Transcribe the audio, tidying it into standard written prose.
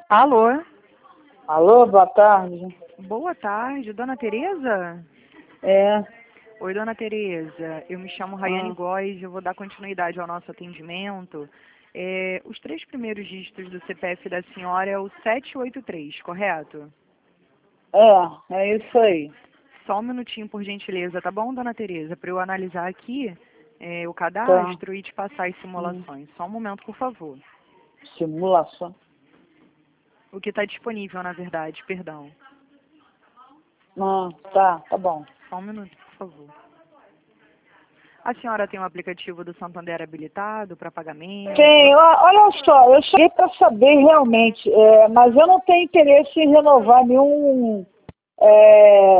Alô? Alô, boa tarde. Boa tarde, dona Tereza? É. Oi, dona Tereza. Eu me chamo Rayane Ah, Góes, eu vou dar continuidade ao nosso atendimento. Os 3 primeiros dígitos do CPF da senhora é o 783, correto? é isso aí. Só um minutinho, por gentileza, tá bom, dona Tereza? Para eu analisar aqui o Tá. cadastro e te passar as Hum, simulações. Só um momento, por favor. Simulação. O que está disponível, na verdade, perdão. Tá bom. Só um minuto, por favor. A senhora tem um aplicativo do Santander habilitado para pagamento? Olha só, eu cheguei para saber realmente, mas eu não tenho interesse em renovar nenhum